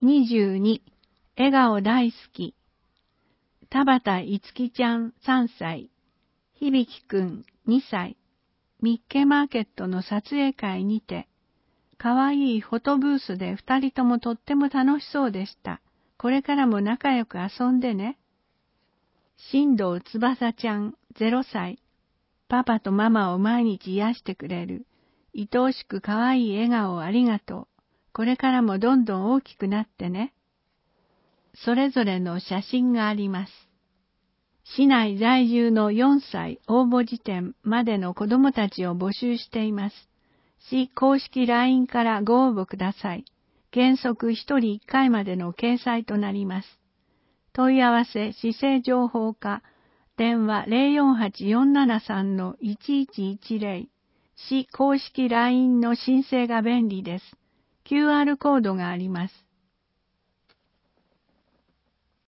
22、笑顔大好き。田畑いつきちゃん3歳、響くん2歳、ミッケーマーケットの撮影会にて、かわいいフォトブースで2人ともとっても楽しそうでした。これからも仲良く遊んでね。新藤翼ちゃん0歳、パパとママを毎日癒してくれる。愛おしくかわいい笑顔をありがとう。これからもどんどん大きくなってね。それぞれの写真があります。市内在住の4歳応募時点までの子どもたちを募集しています。市公式 LINE からご応募ください。原則1人1回までの掲載となります。問い合わせ市政情報課、電話 048-473-1110、市公式 LINE の申請が便利です。QR コードがあります。